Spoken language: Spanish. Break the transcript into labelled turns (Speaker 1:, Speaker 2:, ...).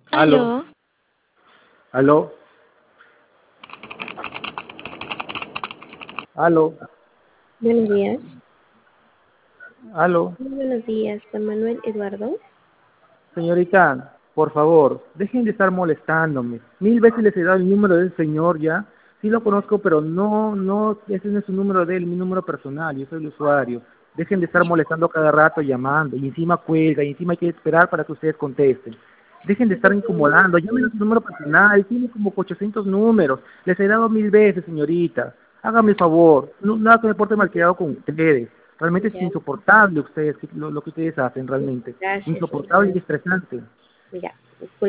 Speaker 1: Aló,
Speaker 2: Aló,
Speaker 1: aló, aló,
Speaker 2: buenos días.
Speaker 1: aló.
Speaker 2: Muy buenos días, con Manuel Eduardo.
Speaker 1: Señorita, por favor, dejen de estar molestándome. Mil veces les he dado el número del señor ya. Sí lo conozco, pero no, ese no es el número de él, mi número personal, yo soy el usuario. Dejen de estar molestando cada rato llamando, y encima cuelga, y encima hay que esperar para que ustedes contesten. Dejen de estar incomodando, llamen a su número personal, tiene como 800 números. Les he dado mil veces, señorita. Hágame el favor, no, nada que me porte malcriado con ustedes. Realmente es
Speaker 2: Ya,
Speaker 1: insoportable ustedes, lo que ustedes hacen realmente.
Speaker 2: gracias,
Speaker 1: Insoportable y estresante.
Speaker 2: ya.